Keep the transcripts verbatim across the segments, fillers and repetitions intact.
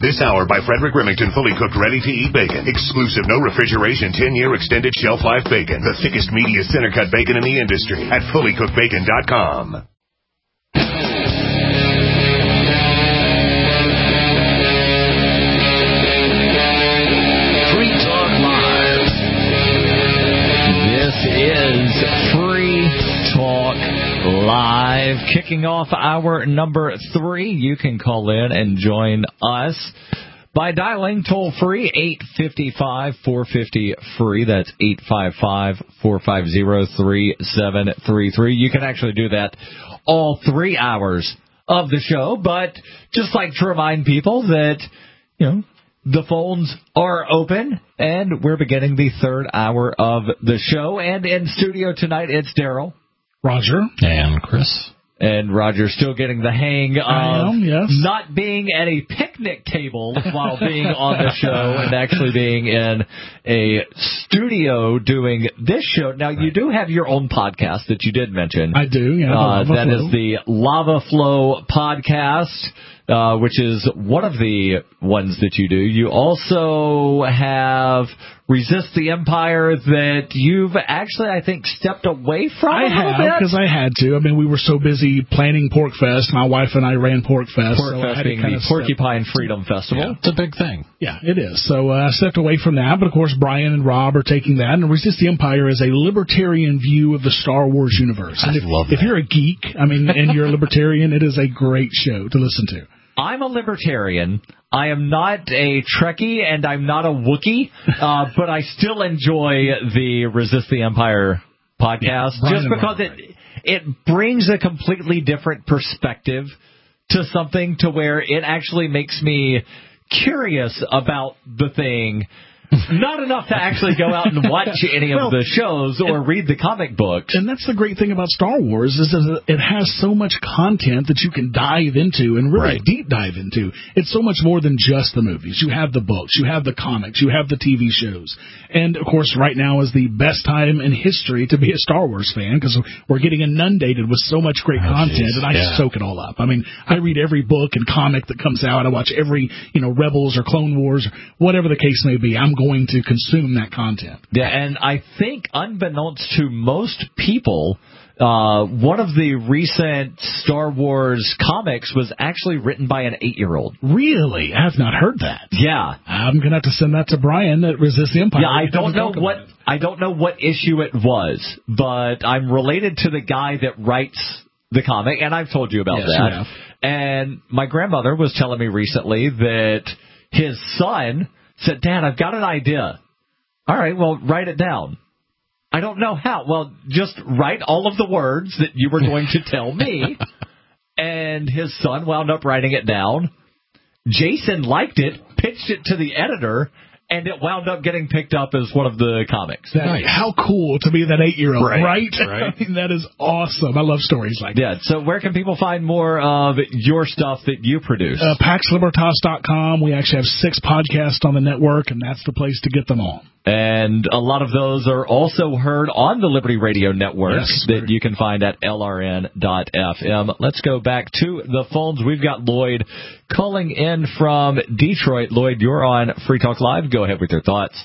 This hour by Frederick Remington, fully cooked, ready-to-eat bacon. Exclusive, no refrigeration, ten-year extended shelf life bacon. The thickest, meatiest, center-cut bacon in the industry at fully cooked bacon dot com. Free Talk Live. This is Free Talk Live, kicking off hour number three. You can call in and join us by dialing toll-free eight five five, four five zero, free. That's eight five five, four five zero, three seven three three. You can actually do that all three hours of the show, but just like to remind people that, you know, the phones are open, and we're beginning the third hour of the show. And in studio tonight, it's Daryl, Roger, and Chris. And Roger's still getting the hang of am, yes. not being at a picnic table while being on the show and actually being in a studio doing this show. Now, you do have your own podcast that you did mention. I do, yeah. Uh, that is the Lava Flow podcast, uh, which is one of the ones that you do. You also have Resist the Empire that you've actually, I think, stepped away from I a little have, because I had to. I mean, we were so busy planning Pork Fest. My wife and I ran Pork Fest. Pork so Fest I had being to the Porcupine Freedom Festival. Yeah, it's a big thing. Yeah, it is. So uh, I stepped away from that. But, of course, Brian and Rob are taking that. And Resist the Empire is a libertarian view of the Star Wars universe. And I if, love if that. you're a geek, I mean, and you're a libertarian, it is a great show to listen to. I'm a libertarian. I am not a Trekkie, and I'm not a Wookiee, uh, but I still enjoy the Resist the Empire podcast, yeah, just because it it brings a completely different perspective to something to where it actually makes me curious about the thing. Not enough to actually go out and watch any of well, the shows or and, read the comic books. And that's the great thing about Star Wars is that it has so much content that you can dive into and really Right. deep dive into. It's so much more than just the movies. You have the books, you have the comics, you have the T V shows. And, of course, right now is the best time in history to be a Star Wars fan because we're getting inundated with so much great Oh, content, geez. and I Yeah. soak it all up. I mean, I read every book and comic that comes out. I watch every, you know, Rebels or Clone Wars, or whatever the case may be. I'm going to consume that content. Yeah, and I think, unbeknownst to most people, uh, one of the recent Star Wars comics was actually written by an eight-year-old. Really? I have not heard that. Yeah. I'm going to have to send that to Brian at Resist the Empire. Yeah, I We don't have to know talk what about it. I don't know what issue it was, but I'm related to the guy that writes the comic, and I've told you about Yes, that. you have. And my grandmother was telling me recently that his son said, "Dad, I've got an idea." All right, well, write it down. I don't know how. Well, just write all of the words that you were going to tell me. And his son wound up writing it down. Jason liked it, pitched it to the editor, and it wound up getting picked up as one of the comics. That, Nice. How cool to be that eight-year-old, Right, right? right. I mean, that is awesome. I love stories like Yeah, so where can people find more of your stuff that you produce? that. Uh, Pax Libertas dot com. We actually have six podcasts on the network, and that's the place to get them all. And a lot of those are also heard on the Liberty Radio Network Yes, that you can find at L R N dot F M. Let's go back to the phones. We've got Lloyd calling in from Detroit. Lloyd, you're on Free Talk Live. Go ahead with your thoughts.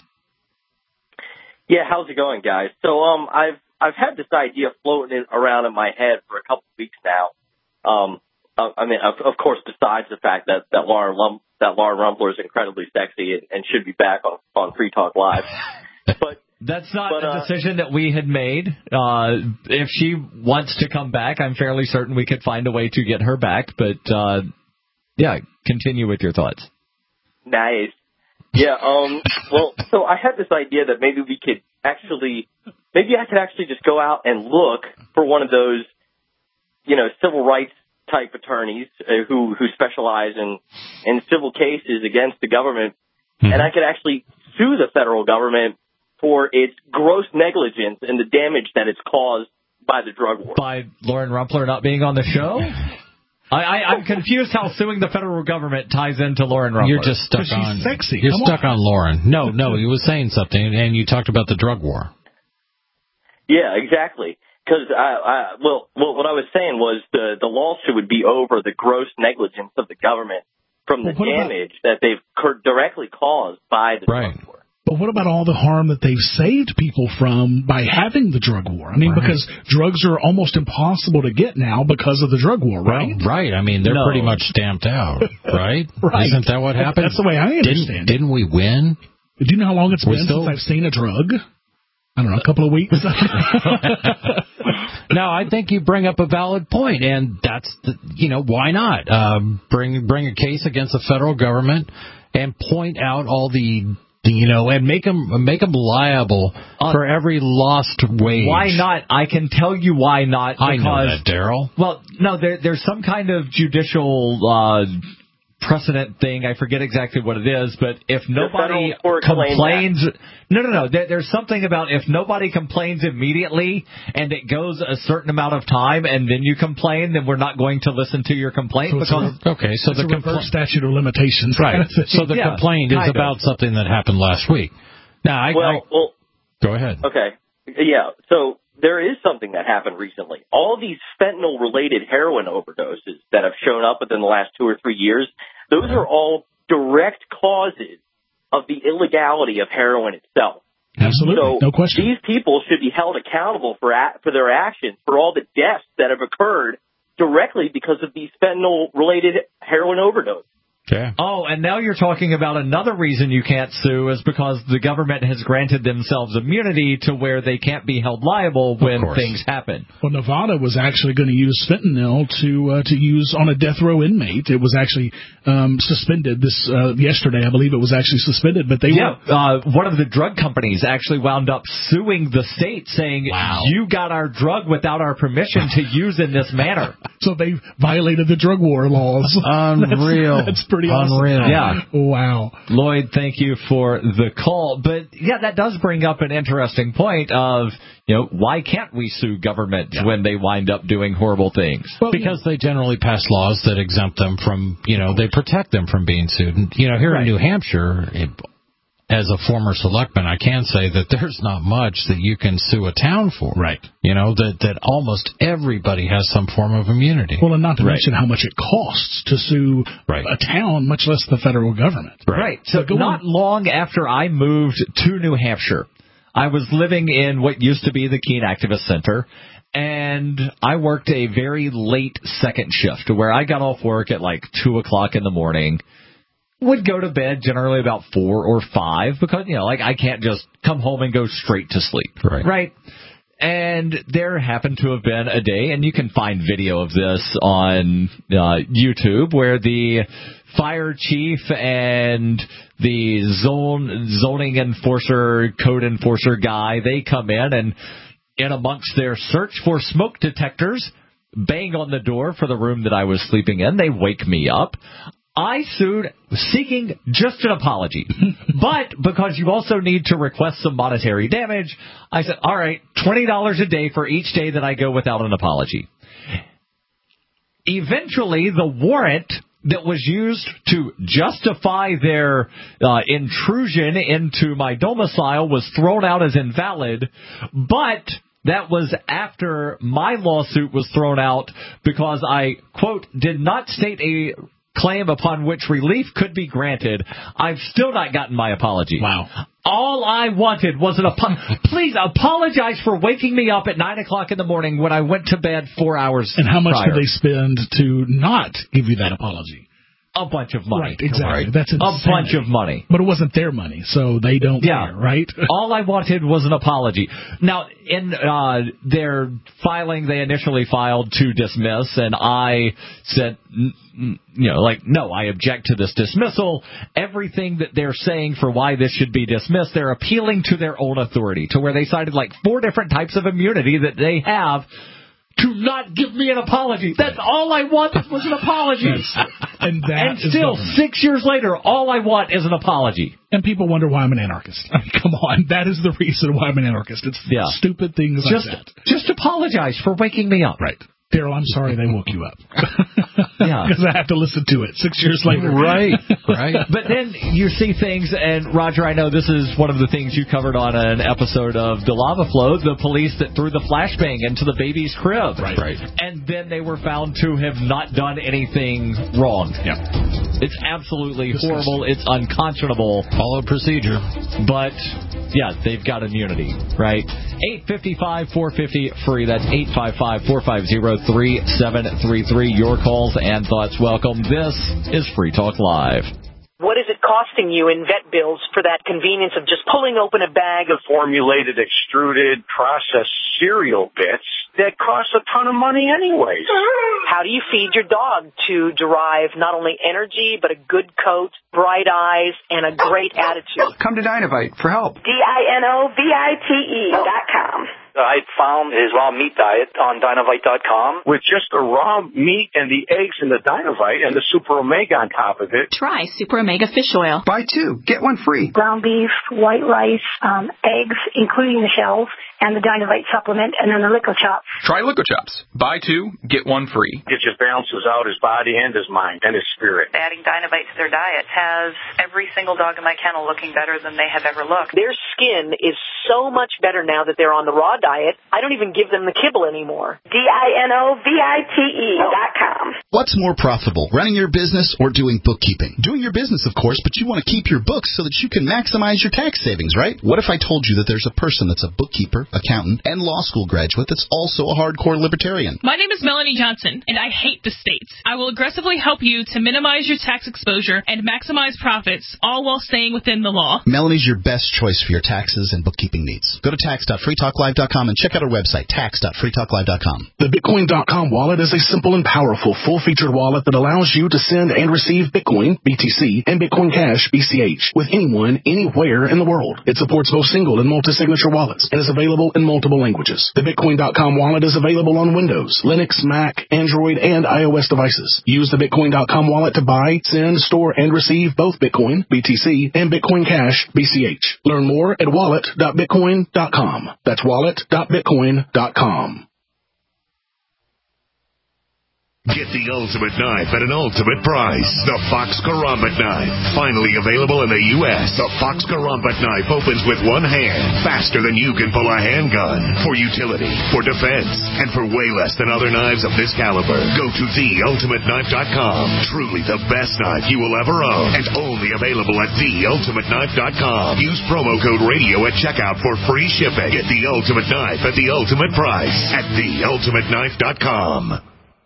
Yeah, how's it going, guys? So, um, I've I've had this idea floating in, around in my head for a couple of weeks now. Um, I, I mean, of, of course, besides the fact that that Lauren Lum, that Lauren Rumpler is incredibly sexy and, and should be back on on Free Talk Live, but. That's not But, a uh, decision that we had made. Uh, if she wants to come back, I'm fairly certain we could find a way to get her back. But, uh, yeah, continue with your thoughts. Nice. Yeah, um, well, so I had this idea that maybe we could actually, maybe I could actually just go out and look for one of those, you know, civil rights type attorneys uh, who, who specialize in, in civil cases against the government, mm-hmm. and I could actually sue the federal government for its gross negligence and the damage that it's caused by the drug war. By Lauren Rumpler not being on the show? I, I, I'm confused how suing the federal government ties into Lauren Rumpler. You're just stuck She's on. sexy. You're Come stuck on. on Lauren. No, no, he was saying something, and you talked about the drug war. Yeah, exactly. Because I, I, well, well, what I was saying was the the lawsuit would be over the gross negligence of the government from the Well, what about- damage that they've cur- directly caused by the Right. drug war. But what about all the harm that they've saved people from by having the drug war? I mean, Right. because drugs are almost impossible to get now because of the drug war, right? Well, right. I mean, they're No. pretty much stamped out, right? Right. Isn't that what happened? That's the way I understand didn't, Didn't we win? it. Do you know how long it's We're been still- since I've seen a drug? I don't know, a couple of weeks. No, I think you bring up a valid point, and that's the, you know, why not um, bring bring a case against the federal government and point out all the, the you know, and make them make them liable Uh, for every lost wage. Why not? I can tell you why not. Because, I know that, Daryl. Well, no, there, there's some kind of judicial uh, precedent thing. I forget exactly what it is, but if nobody Federal Tort Claims complains, no, no, no. There, there's something about if nobody complains immediately and it goes a certain amount of time and then you complain, then we're not going to listen to your complaint So it's because. Okay, so It's the a reverse complaint, statute of limitations. right? So the Yeah, complaint is kind of. about something that happened last week. Now, I, Well, I well, go ahead. okay, yeah. So there is something that happened recently. All these fentanyl-related heroin overdoses that have shown up within the last two or three years, those are all direct causes of the illegality of heroin itself. Absolutely, So no question. these people should be held accountable for a- for their actions, for all the deaths that have occurred directly because of these fentanyl-related heroin overdoses. Yeah. Oh, and now you're talking about another reason you can't sue is because the government has granted themselves immunity to where they can't be held liable when course. things happen. Well, Nevada was actually going to use fentanyl to uh, to use on a death row inmate. It was actually um, suspended this uh, yesterday, I believe it was actually suspended. But they Yeah, were uh, one of the drug companies actually wound up suing the state, saying, Wow. "You got our drug without our permission to use in this manner." so they violated the drug war laws. Unreal. That's, that's pretty awesome. Unreal. Yeah. Wow. Lloyd, thank you for the call. But yeah, that does bring up an interesting point of, you know, why can't we sue government when they wind up doing horrible things? Well, Because they generally pass laws that exempt them from, you know, they protect them from being sued. And, you know, here Right. in New Hampshire, it, as a former selectman, I can say that there's not much that you can sue a town for. Right. You know, that, that almost everybody has some form of immunity. Well, and not to Right. mention how much it costs to sue Right. a town, much less the federal government. Right. So But go not on. long after I moved to New Hampshire, I was living in what used to be the Keene Activist Center, and I worked a very late second shift where I got off work at like two o'clock in the morning, would go to bed generally about four or five because, you know, like I can't just come home and go straight to sleep. Right. Right. And there happened to have been a day, and you can find video of this on uh, YouTube, where the fire chief and the zone zoning enforcer, code enforcer guy, they come in and in amongst their search for smoke detectors, bang on the door for the room that I was sleeping in. They wake me up. I sued seeking just an apology. But because you also need to request some monetary damage, I said, all right, twenty dollars a day for each day that I go without an apology. Eventually, the warrant that was used to justify their uh, intrusion into my domicile was thrown out as invalid, but that was after my lawsuit was thrown out because I, quote, did not state a claim upon which relief could be granted. I've still not gotten my apology. Wow. All I wanted was an apology. Please apologize for waking me up at nine o'clock in the morning when I went to bed four hours And how much prior. did they spend to not give you that apology? A bunch of money. Right, exactly. Right. That's a insanity. bunch of money. But it wasn't their money, so they don't Yeah. care, right? All I wanted was an apology. Now, in uh, their filing, they initially filed to dismiss, and I said, n- n- you know, like, no, I object to this dismissal. Everything that they're saying for why this should be dismissed, they're appealing to their own authority, to where they cited like four different types of immunity that they have to not give me an apology. That's all I wanted was an apology. and that And is still, government. six years later, all I want is an apology. And people wonder why I'm an anarchist. I mean, come on. That is the reason why I'm an anarchist. It's Yeah. stupid things Just, like that. just apologize for waking me up. Right. Daryl, I'm sorry they woke you up. Yeah. Because I have to listen to it six years later. Right, right. But then you see things, and Roger, I know this is one of the things you covered on an episode of The Lava Flow, the police that threw the flashbang into the baby's crib. Right. Right. And then they were found to have not done anything wrong. Yeah. It's absolutely horrible. It's unconscionable. Follow procedure. But, yeah, they've got immunity, right? eight five five, four five zero, free. That's eight five five, four five zero, three seven three three. Your calls and thoughts welcome. This is Free Talk Live. What is it costing you in vet bills for that convenience of just pulling open a bag of formulated, extruded, processed cereal bits that cost a ton of money anyways? How do you feed your dog to derive not only energy, but a good coat, bright eyes, and a great attitude? Come to Dinovite for help. D I N O V I T E dot com. I found his raw meat diet on Dinovite dot com. With just the raw meat and the eggs and the Dinovite and the Super Omega on top of it. Try Super Omega Fish Oil. Buy two, get one free. Ground beef, white rice, um, eggs, including the shells, and the Dinovite supplement, and then the Lico Chops. Try Lico Chops. Buy two, get one free. It just balances out his body and his mind and his spirit. Adding Dinovite to their diet has every single dog in my kennel looking better than they have ever looked. Their skin is so much better now that they're on the raw diet. I don't even give them the kibble anymore. D I N O V I T E dot com. What's more profitable, running your business or doing bookkeeping? Doing your business, of course, but you want to keep your books so that you can maximize your tax savings, right? What if I told you that there's a person that's a bookkeeper, accountant, and law school graduate that's also a hardcore libertarian? My name is Melanie Johnson, and I hate the states. I will aggressively help you to minimize your tax exposure and maximize profits, all while staying within the law. Melanie's your best choice for your taxes and bookkeeping needs. Go to tax dot free talk live dot com and check out our website, tax dot free talk live dot com. The Bitcoin dot com wallet is a simple and powerful, full-featured wallet that allows you to send and receive Bitcoin, B T C, and Bitcoin Cash, B C H, with anyone, anywhere in the world. It supports both single and multi-signature wallets and is available in multiple languages. The Bitcoin dot com wallet is available on Windows, Linux, Mac, Android, and iOS devices. Use the Bitcoin dot com wallet to buy, send, store, and receive both Bitcoin, B T C, and Bitcoin Cash, B C H. Learn more at wallet dot bitcoin dot com. That's wallet dot bitcoin dot com. Get the ultimate knife at an ultimate price. The Fox Karambit knife. Finally available in the U S The Fox Karambit knife opens with one hand, faster than you can pull a handgun. For utility, for defense, and for way less than other knives of this caliber. Go to the ultimate knife dot com. Truly the best knife you will ever own. And only available at the ultimate knife dot com. Use promo code radio at checkout for free shipping. Get the ultimate knife at the ultimate price at the ultimate knife dot com.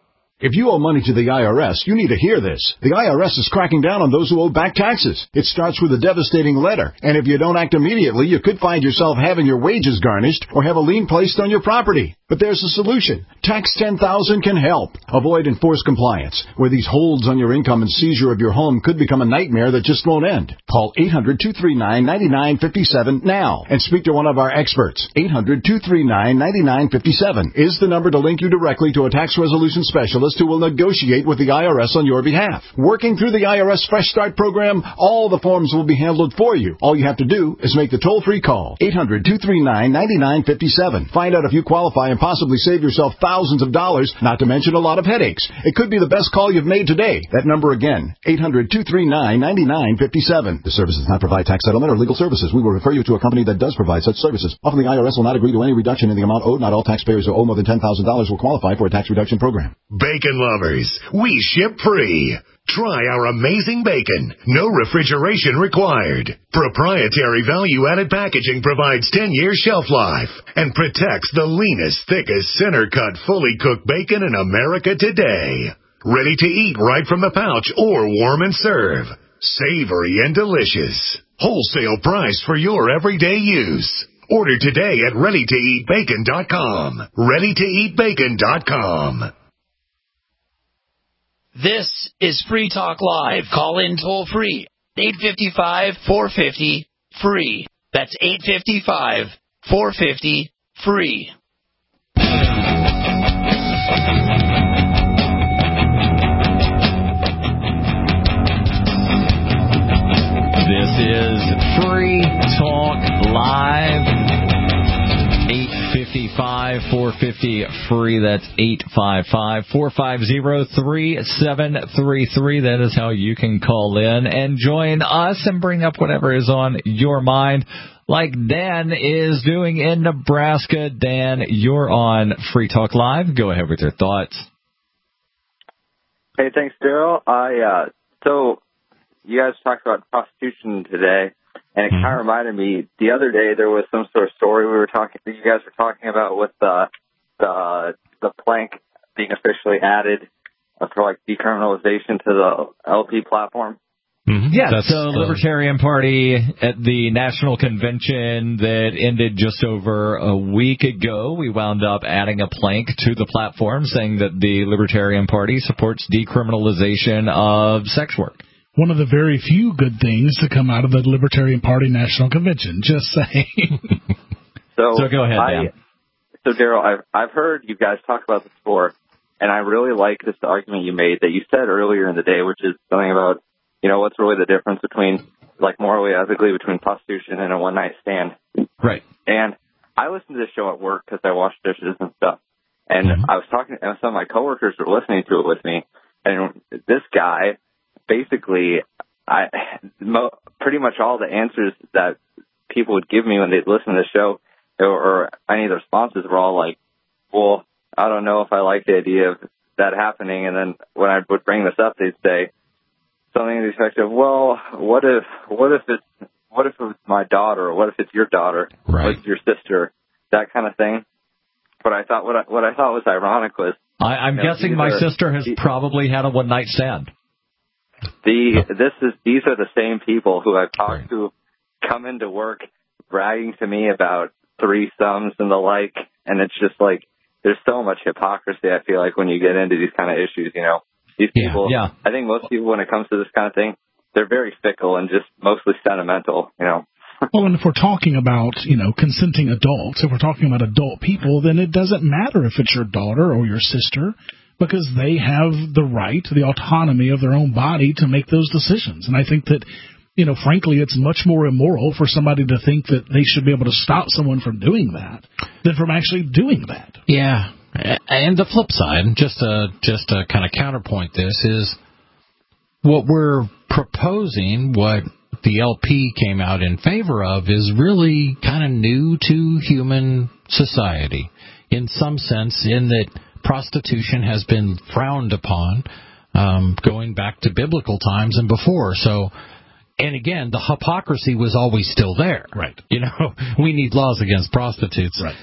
If you owe money to the I R S, you need to hear this. The I R S is cracking down on those who owe back taxes. It starts with a devastating letter, and if you don't act immediately, you could find yourself having your wages garnished or have a lien placed on your property. But there's a solution. Tax ten thousand can help. Avoid enforced compliance, where these holds on your income and seizure of your home could become a nightmare that just won't end. Call eight hundred, two three nine, nine nine five seven now and speak to one of our experts. eight hundred, two three nine, nine nine five seven is the number to link you directly to a tax resolution specialist who will negotiate with the I R S on your behalf. Working through the I R S Fresh Start program, all the forms will be handled for you. All you have to do is make the toll-free call. eight hundred, two three nine, nine nine five seven. Find out if you qualify and possibly save yourself thousands of dollars, not to mention a lot of headaches. It could be the best call you've made today. That number again, eight hundred, two three nine, nine nine five seven. The service does not provide tax settlement or legal services. We will refer you to a company that does provide such services. Often the I R S will not agree to any reduction in the amount owed. Not all taxpayers who owe more than ten thousand dollars will qualify for a tax reduction program. Bacon lovers, we ship free. Try our amazing bacon. No refrigeration required. Proprietary value-added packaging provides ten-year shelf life and protects the leanest, thickest, center-cut, fully cooked bacon in America today. Ready to eat right from the pouch or warm and serve. Savory and delicious. Wholesale price for your everyday use. Order today at ready to eat bacon dot com. ready to eat bacon dot com. This is Free Talk Live. Call in toll free. eight five five, four five zero, free. That's eight five five, four five zero, free. This is Free Talk Live. eight five five, four five zero, free. That's eight five five, four five zero, three seven three three. That is how you can call in and join us and bring up whatever is on your mind, like Dan is doing in Nebraska. Dan, you're on Free Talk Live. Go ahead with your thoughts. Hey, thanks, Daryl. I uh, so you guys talked about prostitution today, and it kind of reminded me. The other day there was some sort of story we were talking. You guys were talking about with the the the plank being officially added for like decriminalization to the L P platform. Mm-hmm. Yeah, That's, the Libertarian Party at the National Convention that ended just over a week ago, we wound up adding a plank to the platform saying that the Libertarian Party supports decriminalization of sex work. One of the very few good things to come out of the Libertarian Party National Convention, just saying. so, so go ahead, Dan. I, so, Daryl, I've, I've heard you guys talk about this before, and I really like this argument you made that you said earlier in the day, which is something about, you know, what's really the difference between, like, morally, ethically, between prostitution and a one-night stand. Right. And I listened to this show at work because I wash dishes and stuff. And mm-hmm. I was talking, and some of my coworkers were listening to it with me. And this guy, basically, I mo- pretty much all the answers that people would give me when they'd listen to the show, or, or any of the responses were all like, well, I don't know if I like the idea of that happening. And then when I would bring this up, they'd say, something to the effect of, well, what if, what if it's, what if it's my daughter, or what if it's your daughter, right. or it's your sister, that kind of thing. But I thought, what I, what I thought was ironic was, I, I'm you know, guessing my are, sister has the, probably had a one night stand. The this is these are the same people who I've talked right. to, come into work bragging to me about threesomes and the like, and it's just like there's so much hypocrisy. I feel like when you get into these kind of issues, you know. These people, yeah, yeah. I think most people, when it comes to this kind of thing, they're very fickle and just mostly sentimental, you know. Well, and if we're talking about, you know, consenting adults, if we're talking about adult people, then it doesn't matter if it's your daughter or your sister, because they have the right, the autonomy of their own body to make those decisions. And I think that, you know, frankly, it's much more immoral for somebody to think that they should be able to stop someone from doing that than from actually doing that. Yeah. And the flip side, just to, just to kind of counterpoint this, is what we're proposing, what the L P came out in favor of, is really kind of new to human society, in some sense, in that prostitution has been frowned upon um, going back to biblical times and before. So, and again, the hypocrisy was always still there. Right. You know, we need laws against prostitutes. Right.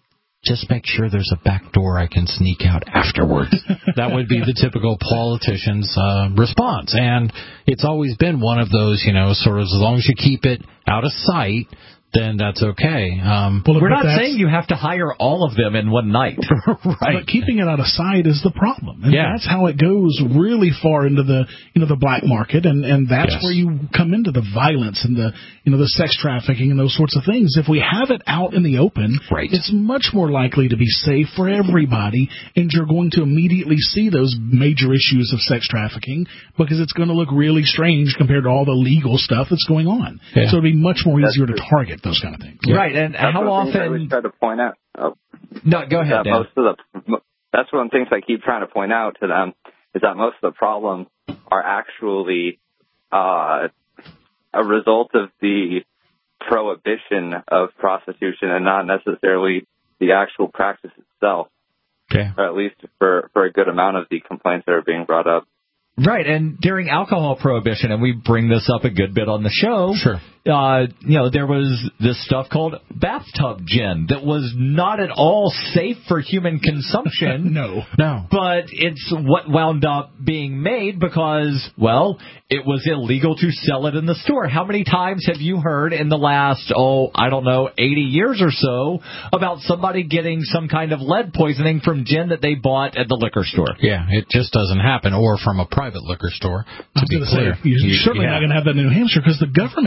Just make sure there's a back door I can sneak out afterwards. That would be the typical politician's uh, response. And it's always been one of those, you know, sort of as long as you keep it out of sight, then that's okay. Um, well, we're not saying you have to hire all of them in one night. Right. But keeping it out of sight is the problem. And yeah. that's how it goes really far into the, you know, the black market. And, and that's yes. where you come into the violence and the, you know, the sex trafficking and those sorts of things. If we have it out in the open, right. it's much more likely to be safe for everybody. And you're going to immediately see those major issues of sex trafficking, because it's going to look really strange compared to all the legal stuff that's going on. Yeah. So it'd be much more easier to target those kind of things. Yeah. Right, and that's how often... I always try to point out. Oh, no, go ahead, Dan. Most of the, that's one of the things I keep trying to point out to them, is that most of the problems are actually uh, a result of the prohibition of prostitution and not necessarily the actual practice itself. Okay. Or at least for, for a good amount of the complaints that are being brought up. Right, and during alcohol prohibition, and we bring this up a good bit on the show, sure. uh, you know, there was this stuff called bathtub gin that was not at all safe for human consumption. no. No. But it's what wound up being made because, well, it was illegal to sell it in the store. How many times have you heard in the last, oh, I don't know, eighty years or so about somebody getting some kind of lead poisoning from gin that they bought at the liquor store? Yeah, it just doesn't happen, or from a private liquor store, to be clear. Say, you're you, certainly yeah. not going to have that in New Hampshire because the government takes care of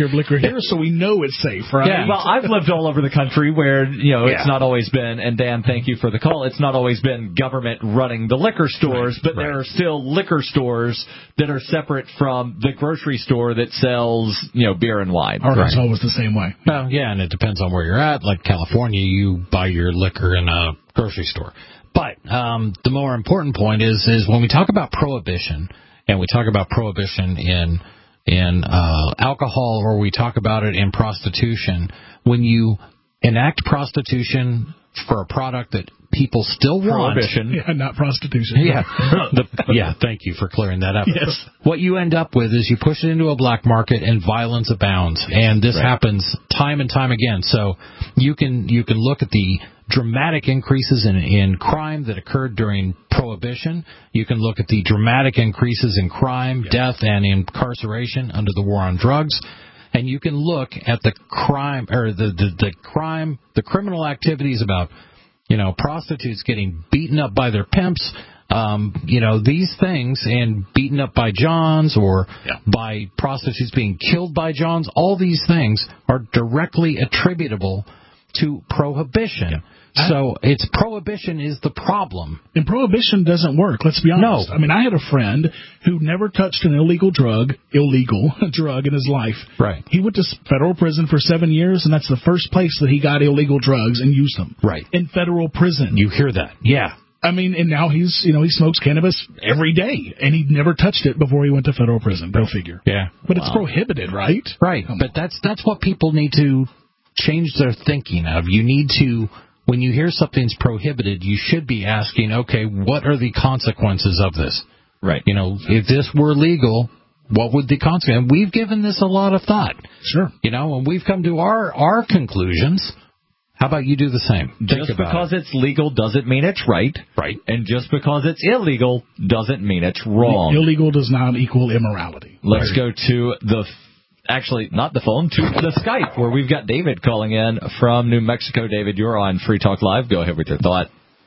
serve liquor here, so we know it's safe, right? Yeah. Well, I've lived all over the country where, you know, it's Yeah. not always been, and Dan, thank you for the call, it's not always been government running the liquor stores, right, but right. there are still liquor stores that are separate from the grocery store that sells, you know, beer and wine. Arkansas right. was the same way. Well, yeah, and it depends on where you're at. Like California, you buy your liquor in a grocery store. But um, the more important point is is when we talk about prohibition, and we talk about prohibition in in uh, alcohol, or we talk about it in prostitution, when you enact prostitution for a product that people still want. Prohibition. Yeah, not prostitution. Yeah. the, yeah, thank you for clearing that up. Yes. What you end up with is you push it into a black market and violence abounds. And this right. happens time and time again. So you can you can look at the dramatic increases in, in crime that occurred during Prohibition. You can look at the dramatic increases in crime, yeah. death, and incarceration under the war on drugs. And you can look at the crime or the, the, the crime, the criminal activities about, you know, prostitutes getting beaten up by their pimps, um, you know, these things, and beaten up by Johns or yeah. by prostitutes being killed by Johns. All these things are directly attributable to prohibition. Yeah. So it's prohibition is the problem. And prohibition doesn't work, let's be honest. No. I mean, I had a friend who never touched an illegal drug, illegal drug in his life. Right. He went to federal prison for seven years, and that's the first place that he got illegal drugs and used them. Right. In federal prison. You hear that. Yeah. I mean, and now he's, you know, he smokes cannabis every day, and he never touched it before he went to federal prison. Go figure. Yeah. But wow. it's prohibited, right? Right. Come but on. that's that's what people need to change their thinking of. You need to... When you hear something's prohibited, you should be asking, okay, what are the consequences of this? Right. You know, if this were legal, what would the consequence? And we've given this a lot of thought. Sure. You know, and we've come to our, our conclusions. How about you do the same? Just Think about because it. it's legal doesn't mean it's right. Right. And just because it's illegal doesn't mean it's wrong. Illegal does not equal immorality. Let's right. go to the... Actually, not the phone, to the Skype, where we've got David calling in from New Mexico. David, you're on Free Talk Live. Go ahead with your thought.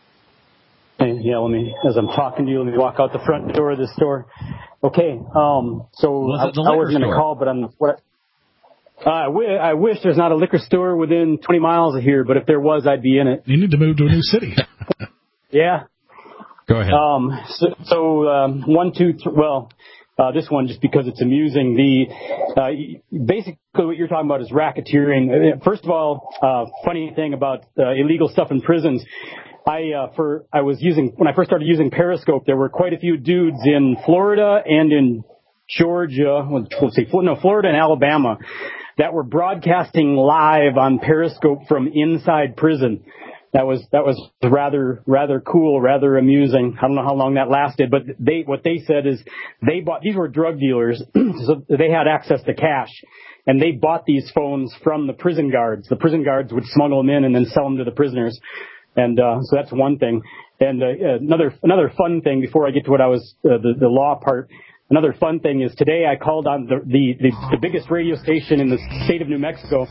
Hey, yeah, let me, as I'm talking to you, let me walk out the front door of the store. Okay, um, so was I, I was going to call, but I'm, what, uh, I, w- I wish there's not a liquor store within twenty miles of here, but if there was, I'd be in it. You need to move to a new city. Yeah. Go ahead. Um, so, so um, one, two, th- well... Uh, this one, just because it's amusing. The uh, basically what you're talking about is racketeering. First of all, uh, funny thing about uh, illegal stuff in prisons. I uh, for I was using when I first started using Periscope. There were quite a few dudes in Florida and in Georgia. Let's see, no, Florida and Alabama that were broadcasting live on Periscope from inside prison. That was that was rather rather cool, rather amusing. I don't know how long that lasted, but they what they said is they bought these were drug dealers, so they had access to cash, and they bought these phones from the prison guards. The prison guards would smuggle them in and then sell them to the prisoners, and uh, so that's one thing. And uh, another another fun thing before I get to what I was uh, the the law part. Another fun thing is today I called on the the, the the biggest radio station in the state of New Mexico.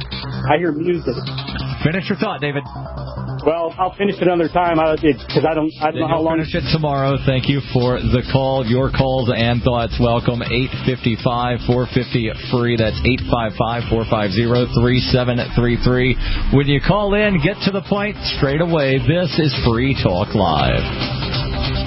I hear music. Finish your thought, David. Well, I'll finish it another time because I don't, I don't know how long. Finish it tomorrow. Thank you for the call. Your calls and thoughts welcome. eight five five, four five zero, free. That's eight five five, four five zero, three seven three three. When you call in, get to the point straight away. This is Free Talk Live.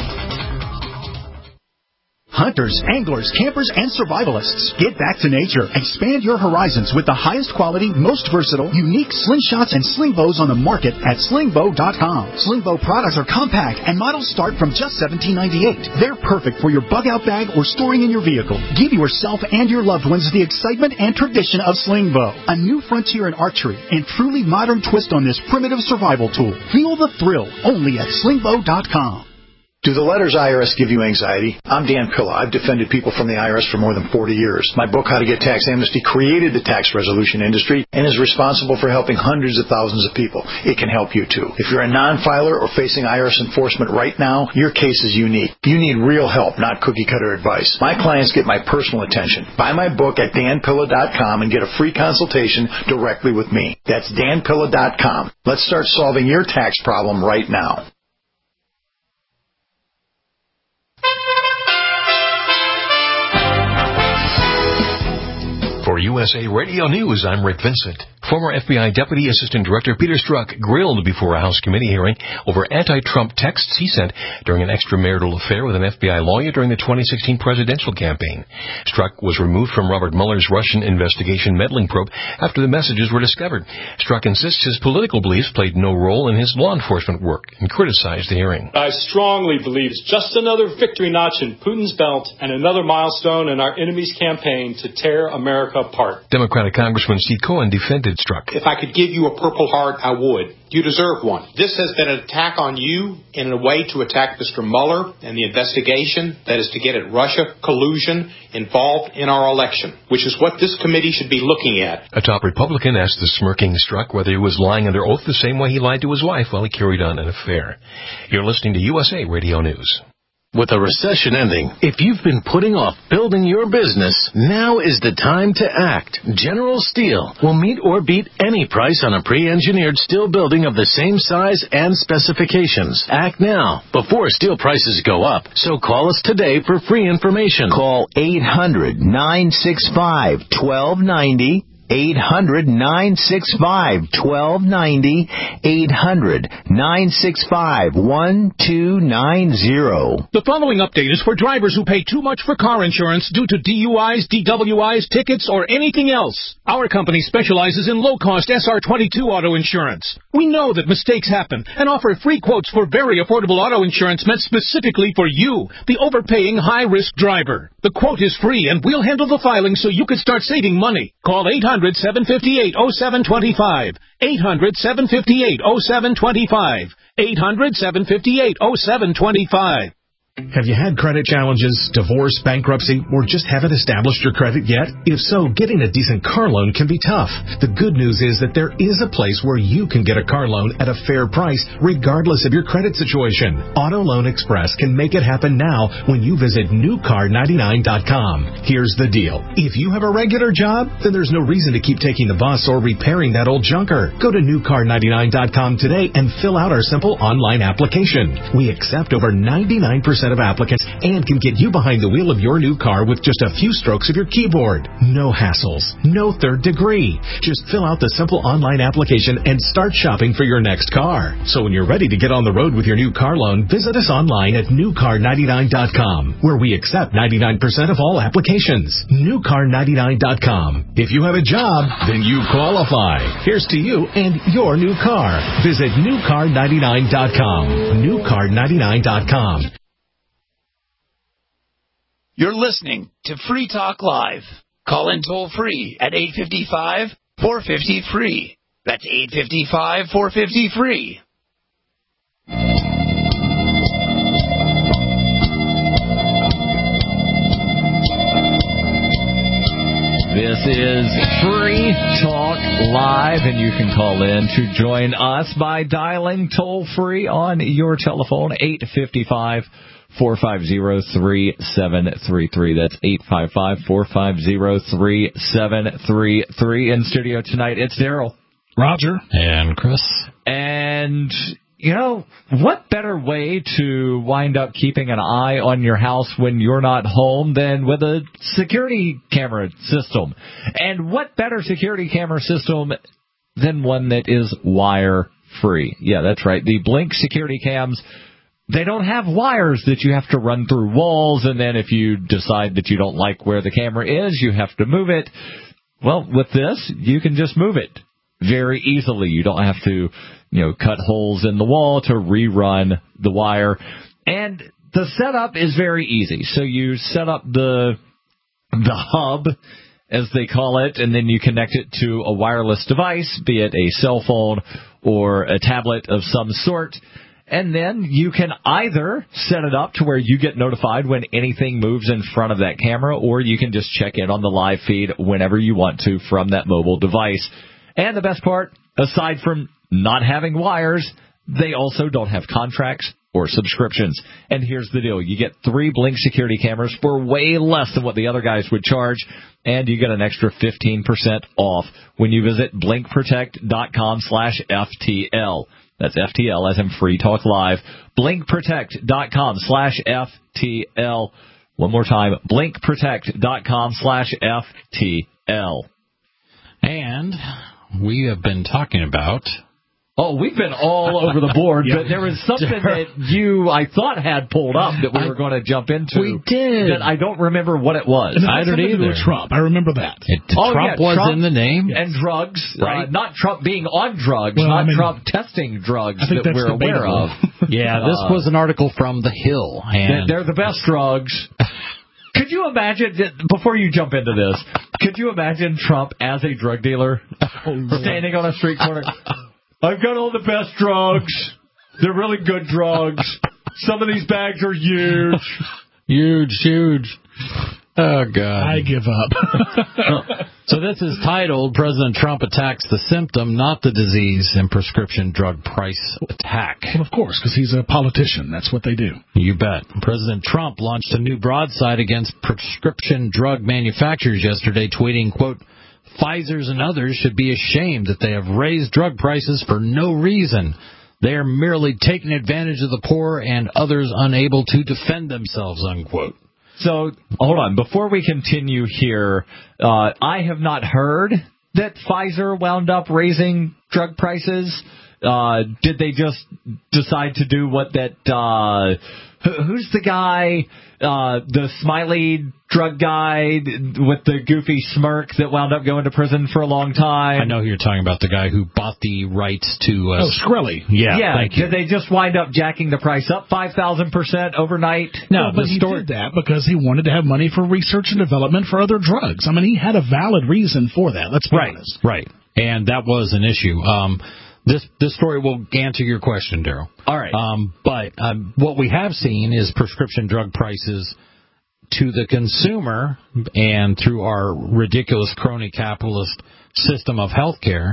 Hunters, anglers, campers, and survivalists. Get back to nature. Expand your horizons with the highest quality, most versatile, unique slingshots and sling bows on the market at sling bow dot com. Sling bow products are compact and models start from just seventeen ninety-eight. They're perfect for your bug out bag or storing in your vehicle. Give yourself and your loved ones the excitement and tradition of sling bow. A new frontier in archery and truly modern twist on this primitive survival tool. Feel the thrill only at sling bow dot com. Do the letters I R S give you anxiety? I'm Dan Pilla. I've defended people from the I R S for more than forty years. My book, How to Get Tax Amnesty, created the tax resolution industry and is responsible for helping hundreds of thousands of people. It can help you, too. If you're a non-filer or facing I R S enforcement right now, your case is unique. You need real help, not cookie-cutter advice. My clients get my personal attention. Buy my book at dan pilla dot com and get a free consultation directly with me. That's dan pilla dot com. Let's start solving your tax problem right now. For U S A Radio News, I'm Rick Vincent. Former F B I Deputy Assistant Director Peter Strzok grilled before a House committee hearing over anti-Trump texts he sent during an extramarital affair with an F B I lawyer during the twenty sixteen presidential campaign. Strzok was removed from Robert Mueller's Russian investigation meddling probe after the messages were discovered. Strzok insists his political beliefs played no role in his law enforcement work and criticized the hearing. I strongly believe it's just another victory notch in Putin's belt and another milestone in our enemy's campaign to tear America apart. Democratic Congressman Steve Cohen defended Strzok. If I could give you a Purple Heart, I would. You deserve one. This has been an attack on you in a way to attack Mister Mueller and the investigation, that is to get at Russia collusion involved in our election, which is what this committee should be looking at. A top Republican asked the smirking Strzok whether he was lying under oath the same way he lied to his wife while he carried on an affair. You're listening to U S A Radio News. With a recession ending, if you've been putting off building your business, now is the time to act. General Steel will meet or beat any price on a pre-engineered steel building of the same size and specifications. Act now, before steel prices go up. So call us today for free information. Call eight hundred, nine six five, one two nine zero. eight hundred, nine six five, one two nine zero. eight hundred, nine six five, one two nine zero. The following update is for drivers who pay too much for car insurance due to D U Is, D W Is, tickets, or anything else. Our company specializes in low-cost S R twenty-two auto insurance. We know that mistakes happen and offer free quotes for very affordable auto insurance meant specifically for you, the overpaying high-risk driver. The quote is free, and we'll handle the filing so you can start saving money. Call eight hundred, seven five eight, oh seven two five. eight hundred, seven five eight, oh seven two five. eight hundred, seven five eight, oh seven two five. Have you had credit challenges, divorce, bankruptcy, or just haven't established your credit yet? If so, getting a decent car loan can be tough. The good news is that there is a place where you can get a car loan at a fair price, regardless of your credit situation. Auto Loan Express can make it happen now when you visit new car ninety-nine dot com. Here's the deal. If you have a regular job, then there's no reason to keep taking the bus or repairing that old junker. Go to new car ninety-nine dot com today and fill out our simple online application. We accept over ninety-nine percent of applicants and can get you behind the wheel of your new car with just a few strokes of your keyboard. No hassles, no third degree. Just fill out the simple online application and start shopping for your next car. So when you're ready to get on the road with your new car loan, visit us online at new car ninety-nine dot com, where we accept ninety-nine percent of all applications. new car ninety-nine dot com. If you have a job, then you qualify. Here's to you and your new car. Visit new car ninety-nine dot com. new car ninety-nine dot com. You're listening to Free Talk Live. Call in toll free at eight five five, four five zero, free. That's eight five five, four five zero, free. This is Free Talk Live, and you can call in to join us by dialing toll-free on your telephone, eight five five, four five zero, three seven three three. That's eight five five, four five zero, three seven three three. In studio tonight, it's Daryl, Roger, and Chris. And, you know, what better way to wind up keeping an eye on your house when you're not home than with a security camera system? And what better security camera system than one that is wire-free? Yeah, that's right. The Blink security cams, they don't have wires that you have to run through walls, and then if you decide that you don't like where the camera is, you have to move it. Well, with this, you can just move it very easily. You don't have to, you know, cut holes in the wall to rerun the wire. And the setup is very easy. So you set up the the hub, as they call it, and then you connect it to a wireless device, be it a cell phone or a tablet of some sort. And then you can either set it up to where you get notified when anything moves in front of that camera, or you can just check in on the live feed whenever you want to from that mobile device. And the best part, aside from not having wires, they also don't have contracts or subscriptions. And here's the deal. You get three Blink security cameras for way less than what the other guys would charge, and you get an extra fifteen percent off when you visit blinkprotect.com slash FTL. That's F T L as in Free Talk Live. blinkprotect.com slash FTL. One more time, blinkprotect.com slash FTL. L. And we have been talking about... Oh, we've been all over the board, Yeah. but there was something that you, I thought, had pulled up that we I, were going to jump into. We did. That I don't remember what it was. And it I had don't something to do either. with Trump. I remember that. It, Oh, Trump yeah, was Trump in the name. And drugs. Right. Uh, not Trump being on drugs, Well, not I mean, Trump testing drugs I think that that's we're aware debatable. of. Yeah, this Uh, was an article from The Hill. And They're the best drugs. Could you imagine, before you jump into this, could you imagine Trump as a drug dealer standing on a street corner? I've got all the best drugs. They're really good drugs. Some of these bags are huge. Huge, huge. Oh, God. I give up. So this is titled, President Trump Attacks the Symptom, Not the Disease, in Prescription Drug Price Attack. Well, of course, because he's a politician. That's what they do. You bet. President Trump launched a new broadside against prescription drug manufacturers yesterday, tweeting, quote, Pfizer's and others should be ashamed that they have raised drug prices for no reason. They are merely taking advantage of the poor and others unable to defend themselves, unquote. So, hold on. Before we continue here, uh, I have not heard that Pfizer wound up raising drug prices. Uh, did they just decide to do what that, uh, who, who's the guy, uh, the smiley drug guy with the goofy smirk that wound up going to prison for a long time? I know who you're talking about, the guy who bought the rights to... Uh, oh, Shkreli. Yeah, yeah, thank you. Did they just wind up jacking the price up five thousand percent overnight? No, but he did that because he wanted to have money for research and development for other drugs. I mean, he had a valid reason for that, let's be right, honest. Right, and that was an issue. Um, this this story will answer your question, Daryl. All right. Um, but um, what we have seen is prescription drug prices to the consumer and through our ridiculous crony capitalist system of healthcare,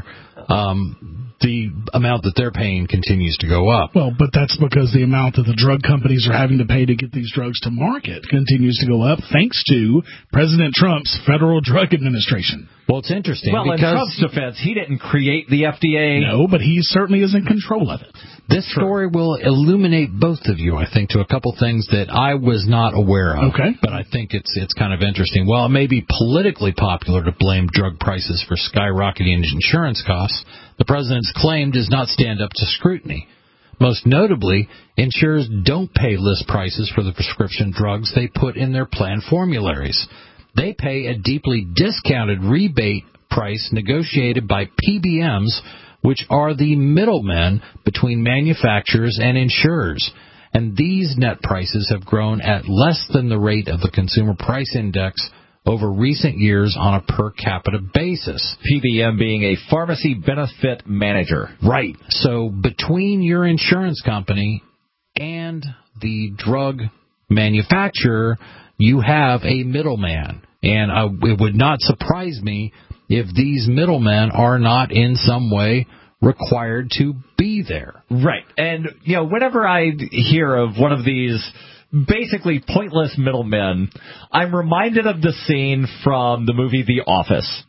um, the amount that they're paying continues to go up. Well, but that's because the amount that the drug companies are having to pay to get these drugs to market continues to go up thanks to President Trump's Federal Drug Administration. Well, it's interesting Well, because... in Trump's defense, he didn't create the F D A. No, but he certainly is in control of it. This story will illuminate both of you, I think, to a couple things that I was not aware of. Okay. But I think it's it's kind of interesting. While it may be politically popular to blame drug prices for skyrocketing insurance costs, the president's claim does not stand up to scrutiny. Most notably, insurers don't pay list prices for the prescription drugs they put in their plan formularies. They pay a deeply discounted rebate price negotiated by P B Ms, which are the middlemen between manufacturers and insurers. And these net prices have grown at less than the rate of the Consumer Price Index over recent years on a per capita basis. P B M being a pharmacy benefit manager. Right. So between your insurance company and the drug manufacturer, you have a middleman. And I, it would not surprise me if these middlemen are not in some way required to be there. Right. And, you know, whenever I hear of one of these basically pointless middlemen, I'm reminded of the scene from the movie The Office.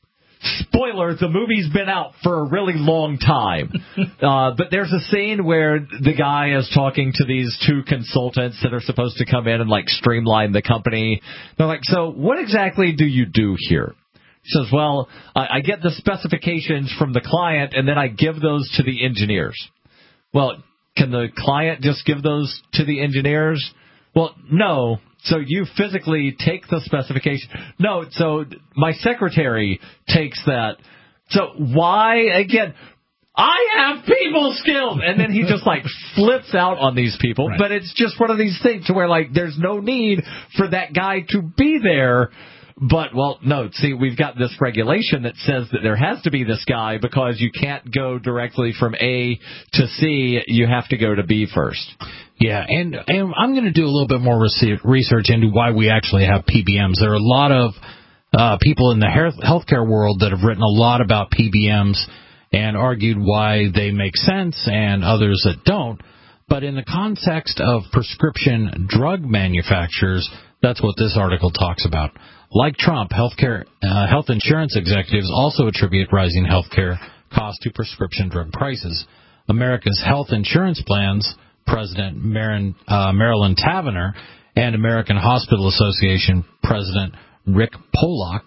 Spoiler, the movie's been out for a really long time. Uh, but there's a scene where the guy is talking to these two consultants that are supposed to come in and, like, streamline the company. They're like, so what exactly do you do here? He says, well, I, I get the specifications from the client, and then I give those to the engineers. Well, can the client just give those to the engineers? Well, no. So you physically take the specification. No, so my secretary takes that. So why, again, I have people skills. And then he just, like, flips out on these people. Right. But it's just one of these things to where, like, there's no need for that guy to be there. But, well, no, see, we've got this regulation that says that there has to be this guy because you can't go directly from A to C. You have to go to B first. Yeah, and, and I'm going to do a little bit more research into why we actually have P B Ms. There are a lot of uh, people in the healthcare world that have written a lot about P B Ms and argued why they make sense and others that don't. But in the context of prescription drug manufacturers, that's what this article talks about. Like Trump, healthcare, uh, health insurance executives also attribute rising healthcare costs to prescription drug prices. America's health insurance plans, President Marin, uh, Marilyn Tavenner, and American Hospital Association President Rick Pollock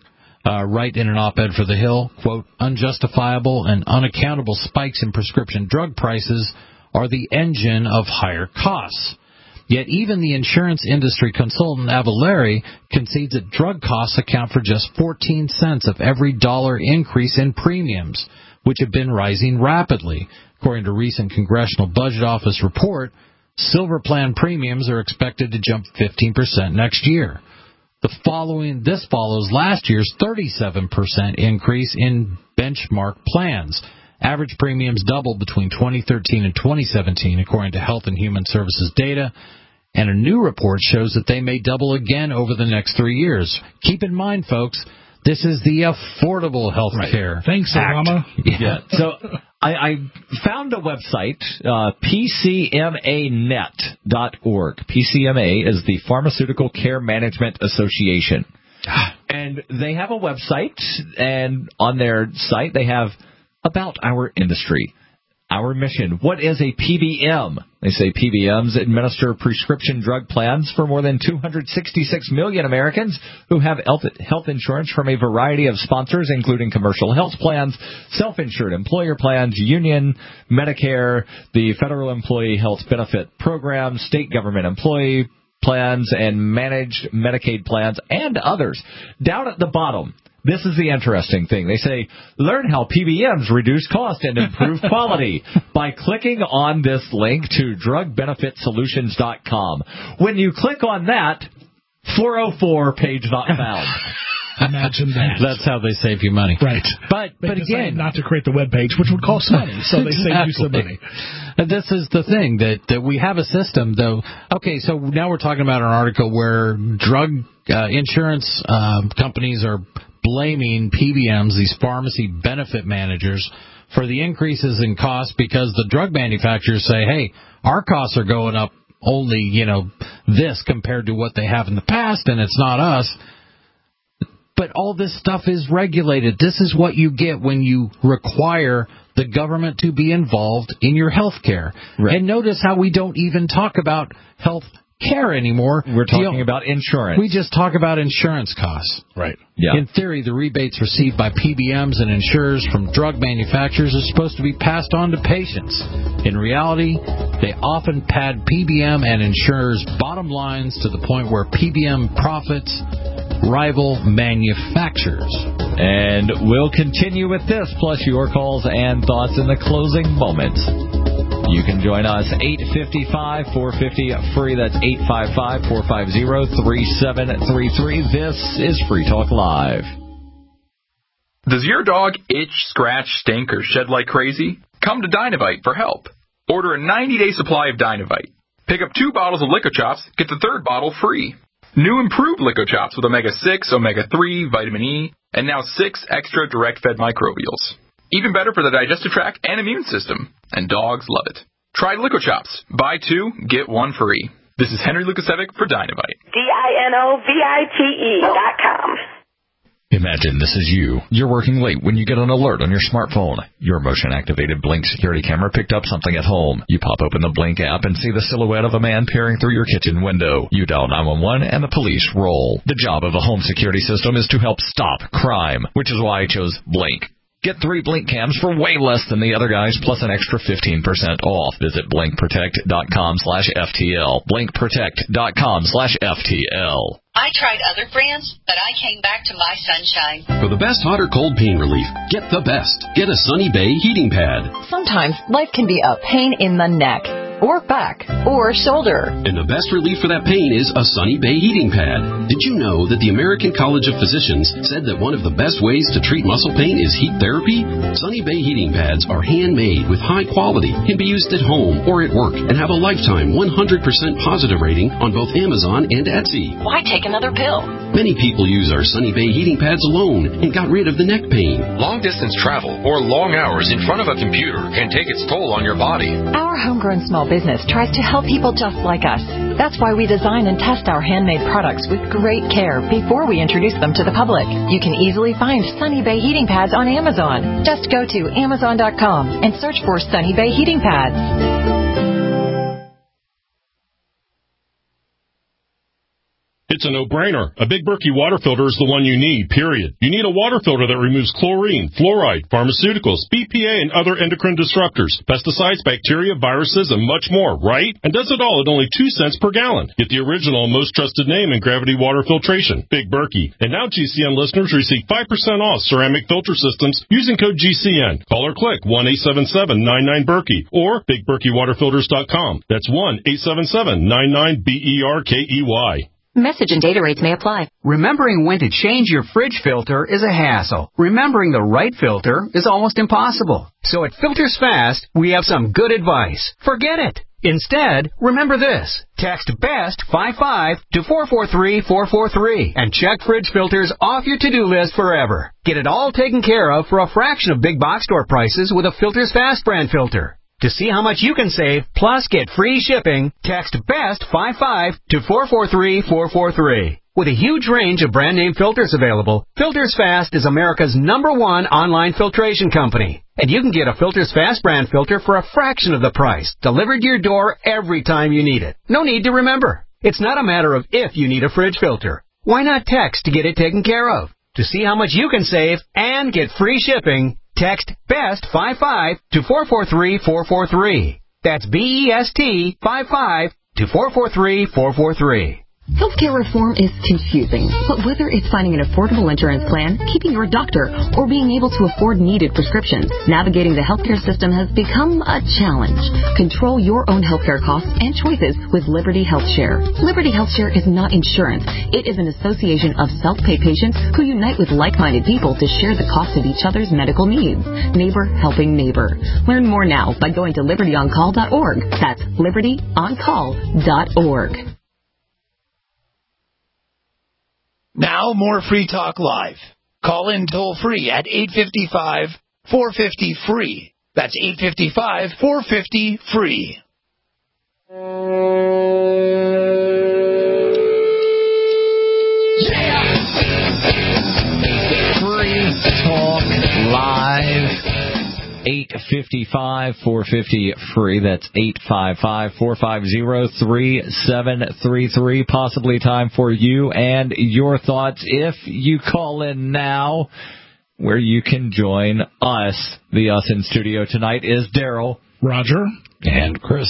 uh, write in an op-ed for The Hill, quote, unjustifiable and unaccountable spikes in prescription drug prices are the engine of higher costs. Yet even the insurance industry consultant Avaleri concedes that drug costs account for just fourteen cents of every dollar increase in premiums, which have been rising rapidly. According to a recent Congressional Budget Office report, Silver Plan premiums are expected to jump fifteen percent next year. The following this follows last year's thirty-seven percent increase in benchmark plans. Average premiums doubled between twenty thirteen and twenty seventeen, according to Health and Human Services data, and a new report shows that they may double again over the next three years. Keep in mind, folks, this is the Affordable Health Care Right. Thanks, Act. Obama. Yeah. So I, I found a website, uh, P C M A net dot org. P C M A is the Pharmaceutical Care Management Association. And they have a website, and on their site they have about our industry, our mission. What is a P B M? They say P B Ms administer prescription drug plans for more than two hundred sixty-six million Americans who have health insurance from a variety of sponsors, including commercial health plans, self-insured employer plans, union, Medicare, the Federal Employee Health Benefit Program, state government employee plans, and managed Medicaid plans, and others. Down at the bottom, this is the interesting thing. They say, learn how P B Ms reduce cost and improve quality by clicking on this link to drug benefit solutions dot com. When you click on that, four oh four page not found. Imagine that. That's how they save you money. Right. But They but decided again, not to create the web page, which would cost money, so they saved you some money. And this is the thing, that, that we have a system, though. Okay, so now we're talking about an article where drug uh, insurance um, companies are blaming P B Ms, these pharmacy benefit managers, for the increases in cost because the drug manufacturers say, hey, our costs are going up only, you know, this compared to what they have in the past, and it's not us. But all this stuff is regulated. This is what you get when you require the government to be involved in your health care. Right. And notice how we don't even talk about health care anymore. We're talking about insurance. We just talk about insurance costs. Right. Yeah. In theory, the rebates received by P B Ms and insurers from drug manufacturers are supposed to be passed on to patients. In reality, they often pad P B M and insurers' bottom lines to the point where P B M profits rival manufacturers. And we'll continue with this, plus your calls and thoughts in the closing moments. You can join us, eight five five, four five zero, free. That's eight five five, four five zero, three seven three three. This is Free Talk Live. Does your dog itch, scratch, stink, or shed like crazy? Come to Dynavite for help. Order a ninety-day supply of Dynavite. Pick up two bottles of Lico Chops, get the third bottle free. New improved Lico Chops with omega six, omega three, vitamin E, and now six extra direct-fed microbials. Even better for the digestive tract and immune system. And dogs love it. Try Lico Chops. Buy two, get one free. This is Henry Lukasevic for Dynavite. D I N O V I T E dot com. Imagine this is you. You're working late when you get an alert on your smartphone. Your motion-activated Blink security camera picked up something at home. You pop open the Blink app and see the silhouette of a man peering through your kitchen window. You dial nine one one and the police roll. The job of a home security system is to help stop crime, which is why I chose Blink. Get three Blink cams for way less than the other guys, plus an extra fifteen percent off. Visit blink protect dot com slash F T L. blink protect dot com slash F T L. I tried other brands, but I came back to My Sunshine. For the best hot or cold pain relief, get the best. Get a Sunny Bay heating pad. Sometimes life can be a pain in the neck, or back, or shoulder. And the best relief for that pain is a Sunny Bay heating pad. Did you know that the American College of Physicians said that one of the best ways to treat muscle pain is heat therapy? Sunny Bay heating pads are handmade with high quality, can be used at home or at work, and have a lifetime one hundred percent positive rating on both Amazon and Etsy. Why take another pill? Many people use our Sunny Bay heating pads alone and got rid of the neck pain. Long-distance travel or long hours in front of a computer can take its toll on your body. Our homegrown small business tries to help people just like us. That's why we design and test our handmade products with great care before we introduce them to the public. You can easily find Sunny Bay heating pads on Amazon. Just go to amazon dot com and search for Sunny Bay heating pads. It's a no-brainer. A Big Berkey water filter is the one you need, period. You need a water filter that removes chlorine, fluoride, pharmaceuticals, B P A, and other endocrine disruptors, pesticides, bacteria, viruses, and much more, right? And does it all at only two cents per gallon. Get the original, most trusted name in gravity water filtration, Big Berkey. And now G C N listeners receive five percent off ceramic filter systems using code G C N. Call or click one eight seven seven nine nine Berkey or big berkey water filters dot com. That's one eight seven seven nine nine B E R K E Y. Message and data rates may apply. Remembering when to change your fridge filter is a hassle. Remembering the right filter is almost impossible. So at Filters Fast, we have some good advice. Forget it. Instead, remember this. Text BEST fifty-five to four four three four four three and check fridge filters off your to-do list forever. Get it all taken care of for a fraction of big box store prices with a Filters Fast brand filter. To see how much you can save, plus get free shipping, text BEST fifty-five to four four three four four three. With a huge range of brand name filters available, Filters Fast is America's number one online filtration company. And you can get a Filters Fast brand filter for a fraction of the price, delivered to your door every time you need it. No need to remember. It's not a matter of if you need a fridge filter. Why not text to get it taken care of? To see how much you can save and get free shipping, text BEST fifty-five to four four three four four three. That's B E S T fifty-five to four four three four four three. Healthcare reform is confusing, but whether it's finding an affordable insurance plan, keeping your doctor, or being able to afford needed prescriptions, navigating the healthcare system has become a challenge. Control your own healthcare costs and choices with Liberty HealthShare. Liberty HealthShare is not insurance. It is an association of self-pay patients who unite with like-minded people to share the cost of each other's medical needs. Neighbor helping neighbor. Learn more now by going to liberty on call dot org. That's liberty on call dot org. Now more Free Talk Live. Call in toll free at eight five five, four five zero, free. That's eight five five, four five zero, free. Free Talk Live. eight five five, four five zero, free. That's eight five five, four five zero, three seven three three. Possibly time for you and your thoughts if you call in now, where you can join us. The us in studio tonight is Daryl, Roger, and Chris.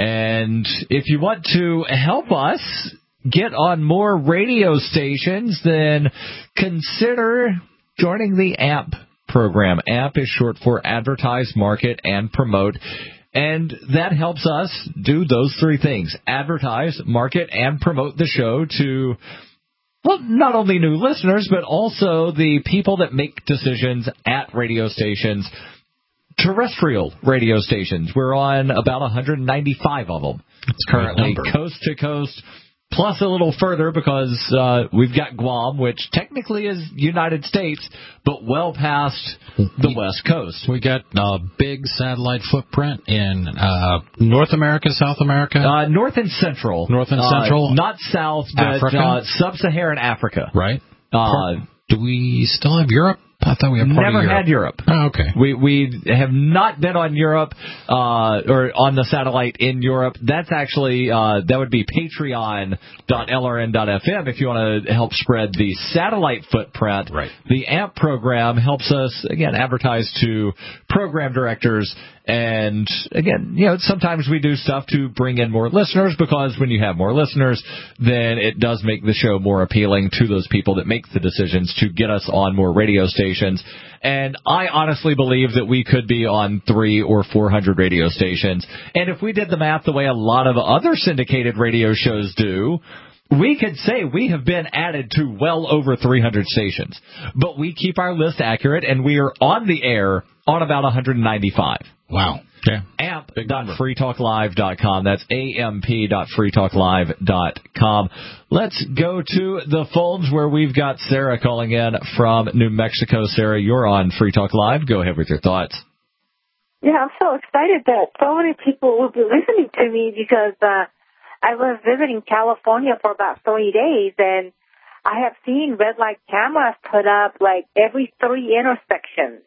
And if you want to help us get on more radio stations, then consider joining the A M P program. A M P is short for Advertise, Market, and Promote. And that helps us do those three things. Advertise, market, and promote the show to, well, not only new listeners, but also the people that make decisions at radio stations, terrestrial radio stations. We're on about one hundred ninety-five of them. It's currently coast to coast, plus a little further because uh, we've got Guam, which technically is United States, but well past the West Coast. We got a big satellite footprint in uh, North America, South America? Uh, North and Central. North and Central? Uh, not South, but uh, Sub-Saharan Africa. Right. Uh, Do we still have Europe? I thought we had part never of Europe. had Europe. Oh, okay. We we have not been on Europe uh, or on the satellite in Europe. That's actually uh, that would be patreon dot L R N dot F M if you want to help spread the satellite footprint. Right. The A M P program helps us again advertise to program directors. And, again, you know, sometimes we do stuff to bring in more listeners because when you have more listeners, then it does make the show more appealing to those people that make the decisions to get us on more radio stations. And I honestly believe that we could be on three or four hundred radio stations. And if we did the math the way a lot of other syndicated radio shows do, we could say we have been added to well over three hundred stations. But we keep our list accurate, and we are on the air on about one hundred ninety-five. Wow. Yeah. A M P dot free talk live dot com. That's A M P dot free talk live dot com. Let's go to the phones where we've got Sarah calling in from New Mexico. Sarah, you're on Free Talk Live. Go ahead with your thoughts. Yeah, I'm so excited that so many people will be listening to me because uh, I was visiting California for about three days, and I have seen red light cameras put up like every three intersections.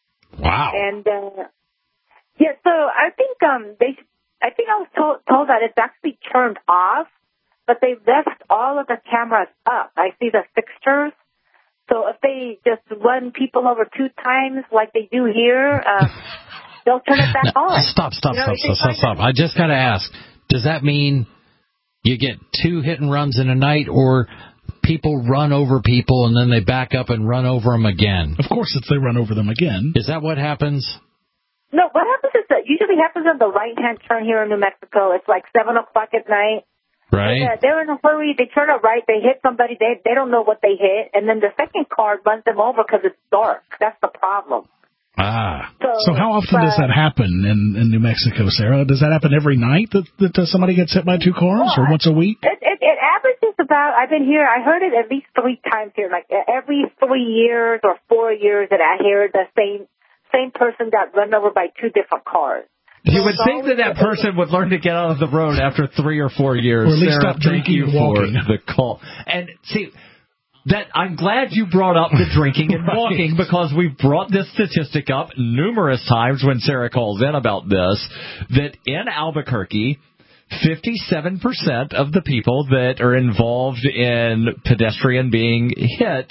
Wow. And uh, yeah, so I think um they I think I was told, told that it's actually turned off, but they left all of the cameras up. I see the fixtures. So if they just run people over two times like they do here, uh, they'll turn it back now, on. Stop, stop, you know, stop, stop, stop, stop. I just got to ask, does that mean you get two hit and runs in a night, or people run over people and then they back up and run over them again? Of course, it's they run over them again. Is that what happens? No, what happens is that usually happens on the right-hand turn here in New Mexico. It's like seven o'clock at night. Right. Yeah, they're in a hurry. They turn it right. They hit somebody. They they don't know what they hit. And then the second car runs them over because it's dark. That's the problem. Ah. So, so how often but, does that happen in, in New Mexico, Sarah? Does that happen every night that, that uh, somebody gets hit by two cars, or once a week? It, it, it averages about, I've been here, I heard it at least three times here. Like every three years or four years that I hear the same same person got run over by two different cars. You would think that that person would learn to get out of the road after three or four years. Or at least Sarah, stop drinking thank you and for walking. the call. And see, that I'm glad you brought up the drinking and walking, because we've brought this statistic up numerous times when Sarah calls in about this, that in Albuquerque, fifty-seven percent of the people that are involved in pedestrian being hit,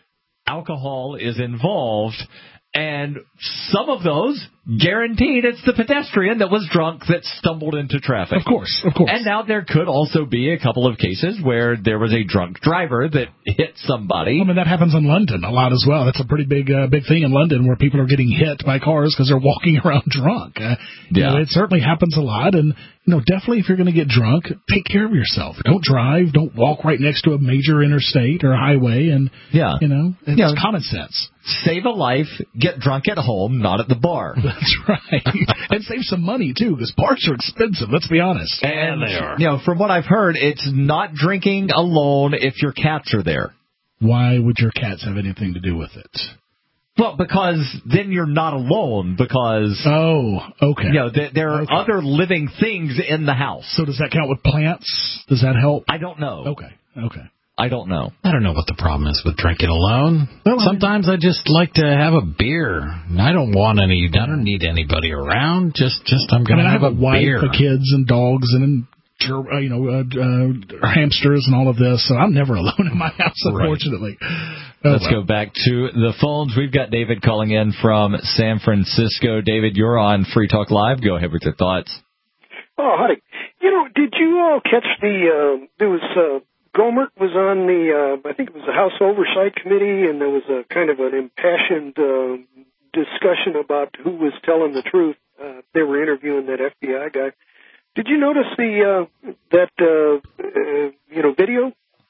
alcohol is involved. And some of those, guaranteed it's the pedestrian that was drunk that stumbled into traffic. Of course, of course. And now there could also be a couple of cases where there was a drunk driver that hit somebody. I mean, that happens in London a lot as well. That's a pretty big uh, big thing in London, where people are getting hit by cars because they're walking around drunk. Uh, you yeah. know, it certainly happens a lot. And, you know, definitely if you're going to get drunk, take care of yourself. Don't drive. Don't walk right next to a major interstate or highway. And, yeah. you know, it's yeah. common sense. Save a life, get drunk at home, not at the bar. That's right. And save some money, too, because bars are expensive, let's be honest. And, they are. You know, from what I've heard, it's not drinking alone if your cats are there. Why would your cats have anything to do with it? Well, because then you're not alone, because... Oh, okay. You know, there, there are okay. other living things in the house. So does that count with plants? Does that help? I don't know. Okay, okay. I don't know. I don't know what the problem is with drinking alone. Well, Sometimes I just like to have a beer. I don't want any. I don't need anybody around. Just, just I'm going I mean, to have, have a, a wife, beer. a kids, and dogs, and uh, you know, uh, uh, hamsters, and all of this. So I'm never alone in my house, unfortunately. Right. Oh, Let's well. go back to the phones. We've got David calling in from San Francisco. David, you're on Free Talk Live. Go ahead with your thoughts. Oh, honey. You know, did you all catch the? Uh, there was. Uh, Gohmert was on the, uh, I think it was the House Oversight Committee, and there was a kind of an impassioned uh, discussion about who was telling the truth. Uh, they were interviewing that F B I guy. Did you notice the uh, that uh, uh, you know video?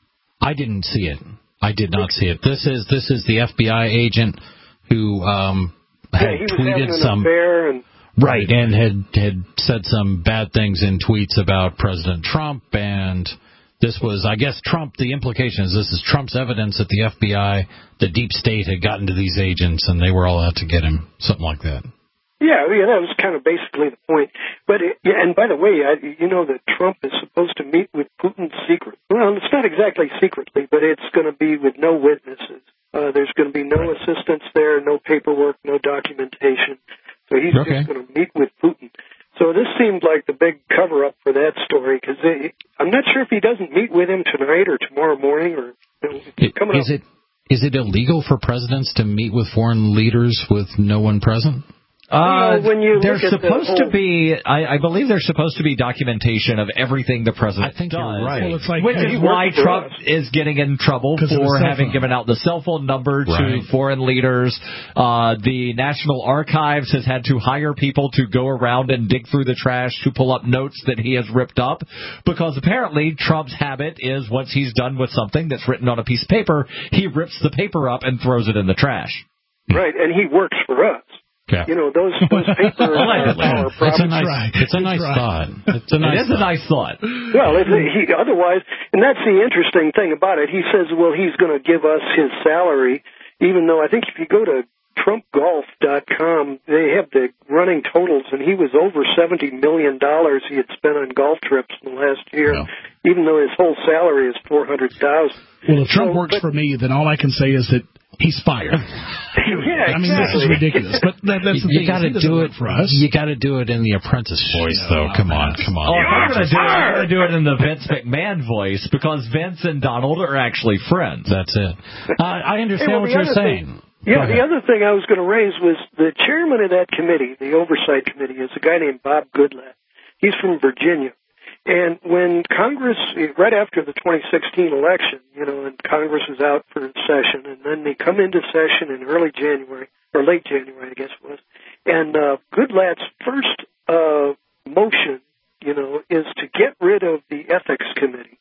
I didn't see it. I did not see it. This is this is the F B I agent who um, had yeah, he was tweeted having an some affair and right and had had said some bad things in tweets about President Trump. And this was, I guess, Trump. The implication is this is Trump's evidence that the F B I, the deep state, had gotten to these agents and they were all out to get him, something like that. Yeah, yeah, that was kind of basically the point. But it, yeah, and by the way, I, you know that Trump is supposed to meet with Putin secret. Well, it's not exactly secretly, but it's going to be with no witnesses. Uh, there's going to be no assistance there, no paperwork, no documentation. So he's okay. just going to meet with Putin. So this seemed like the big cover-up for that story, because I'm not sure if he doesn't meet with him tonight or tomorrow morning or you know, it, coming is up. it is it illegal for presidents to meet with foreign leaders with no one present? Uh, when you there's look at the supposed whole- to be, I, I believe there's supposed to be documentation of everything the president I think does. you're right. Well, it's like, Which hey, is why working for Trump us. is getting in trouble 'Cause of his for cell having phone. given out the cell phone number to Right. foreign leaders. Uh, the National Archives has had to hire people to go around and dig through the trash to pull up notes that he has ripped up, because apparently Trump's habit is once he's done with something that's written on a piece of paper, he rips the paper up and throws it in the trash. Right, and he works for us. Yeah. You know, those, those papers are our It's a problems. nice, right. it's a That's nice right. thought. It's a nice It is a thought. nice thought. Well, if he, otherwise, and that's the interesting thing about it. He says, well, he's going to give us his salary, even though I think if you go to Trump Golf dot com, they have the running totals, and he was over seventy million dollars he had spent on golf trips in the last year, Yeah. even though his whole salary is four hundred thousand dollars. Well, if Trump So, works but- for me, then all I can say is that he's fired. Yeah, I mean, this is ridiculous. But that, that's the you thing. got to do it for us. You got to do it in the Apprentice voice, though. Come on, come on. Oh, if I'm going to do it, I'm going to do it in the Vince McMahon voice because Vince and Donald are actually friends. That's it. Uh, I understand Hey, well, what the you're other saying. Thing, yeah, the other thing I was going to raise was the chairman of that committee, the oversight committee, is a guy named Bob Goodlatte. He's from Virginia. And when Congress, right after the twenty sixteen election, you know, and Congress was out for session, and then they come into session in early January, or late January, I guess it was, and uh, Goodlatte's first uh, motion, you know, is to get rid of the ethics committee.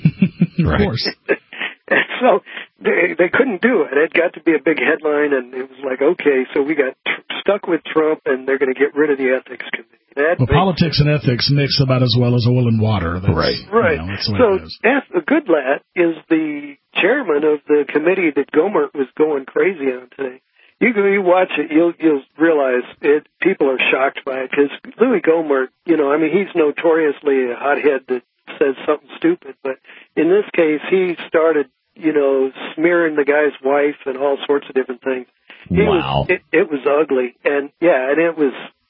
Of course. And so they they couldn't do it. It got to be a big headline, and it was like, okay, so we got tr- stuck with Trump, and they're going to get rid of the ethics committee. That well, politics and ethics mix about as well as oil and water. That's, right, right. You know, that's the way so it is. F- Goodlatte is the chairman of the committee that Gohmert was going crazy on today. You go, you watch it, you'll you'll realize it. People are shocked by it because Louis Gohmert, you know, I mean, he's notoriously a hothead that says something stupid, but in this case, he started, you know, smearing the guy's wife and all sorts of different things. He wow. Was, it, it was ugly, and yeah, and it was,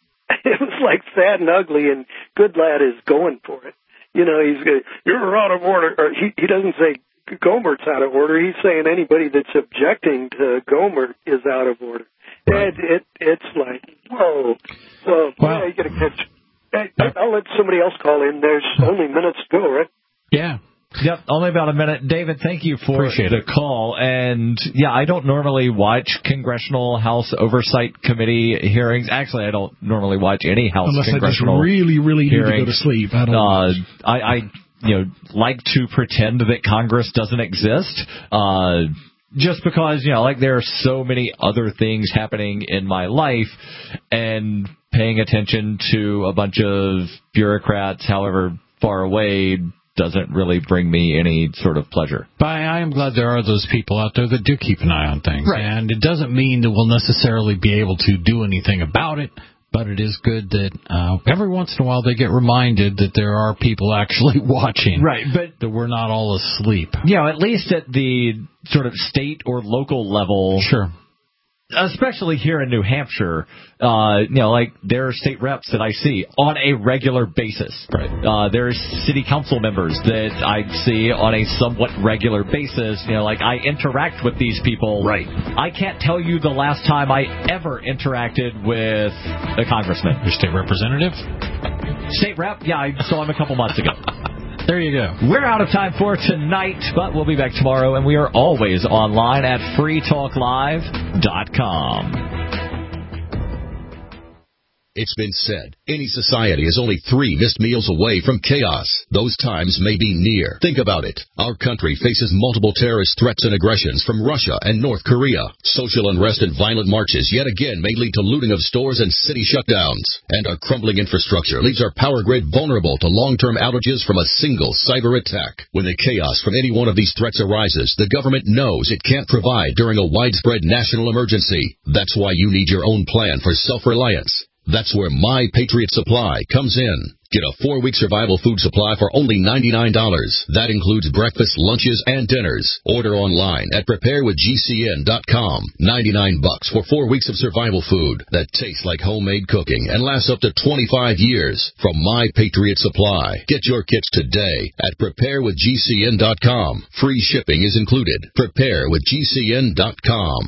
it was like sad and ugly. And Goodlatte is going for it. You know, he's going, you're out of order. Or he he doesn't say Gohmert's out of order. He's saying anybody that's objecting to Gohmert is out of order. Right. And it it's like whoa, whoa. Wow. Yeah, you got to catch. Hey, I'll let somebody else call in. There's only minutes to go, right? Yeah. Yep, only about a minute. David, thank you for Appreciate the it. call. And, yeah, I don't normally watch Congressional House Oversight Committee hearings. Actually, I don't normally watch any House Unless Congressional I just really, really hearings. need to go to sleep. I don't uh, I, I, you know, like to pretend that Congress doesn't exist. Uh, just because, you know, like there are so many other things happening in my life, and paying attention to a bunch of bureaucrats, however far away, doesn't really bring me any sort of pleasure. But I am glad there are those people out there that do keep an eye on things. Right. And it doesn't mean that we'll necessarily be able to do anything about it, but it is good that uh, every once in a while they get reminded that there are people actually watching. Right, but that we're not all asleep. You know, at least at the sort of state or local level. Sure. Especially here in New Hampshire, uh, you know, like there are state reps that I see on a regular basis. Right. Uh, there's city council members that I see on a somewhat regular basis. You know, like I interact with these people. Right. I can't tell you the last time I ever interacted with a congressman. Your state representative? State rep? Yeah, I saw him a couple months ago. There you go. We're out of time for tonight, but we'll be back tomorrow, and we are always online at free talk live dot com. It's been said, any society is only three missed meals away from chaos. Those times may be near. Think about it. Our country faces multiple terrorist threats and aggressions from Russia and North Korea. Social unrest and violent marches yet again may lead to looting of stores and city shutdowns. And our crumbling infrastructure leaves our power grid vulnerable to long-term outages from a single cyber attack. When the chaos from any one of these threats arises, the government knows it can't provide during a widespread national emergency. That's why you need your own plan for self-reliance. That's where My Patriot Supply comes in. Get a four-week survival food supply for only ninety-nine dollars. That includes breakfast, lunches, and dinners. Order online at prepare with G C N dot com. ninety-nine bucks for four weeks of survival food that tastes like homemade cooking and lasts up to twenty-five years from My Patriot Supply. Get your kits today at prepare with G C N dot com. Free shipping is included. prepare with G C N dot com.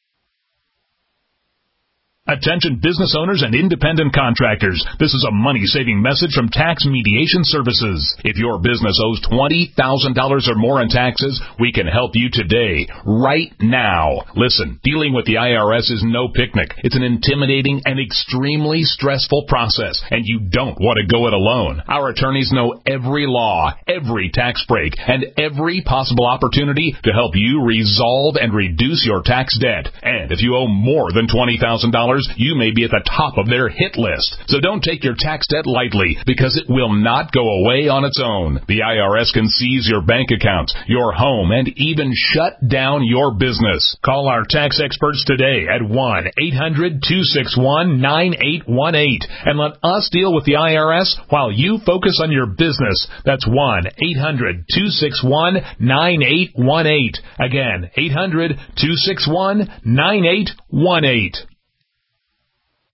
Attention business owners and independent contractors. This is a money-saving message from Tax Mediation Services. If your business owes twenty thousand dollars or more in taxes, we can help you today, right now. Listen, dealing with the I R S is no picnic. It's an intimidating and extremely stressful process, and you don't want to go it alone. Our attorneys know every law, every tax break, and every possible opportunity to help you resolve and reduce your tax debt. And if you owe more than twenty thousand dollars, customers, you may be at the top of their hit list. So don't take your tax debt lightly, because it will not go away on its own. The I R S can seize your bank accounts, your home, and even shut down your business. Call our tax experts today at one eight hundred two six one nine eight one eight and let us deal with the I R S while you focus on your business. That's one eight hundred two six one nine eight one eight. Again, eight hundred two six one nine eight one eight.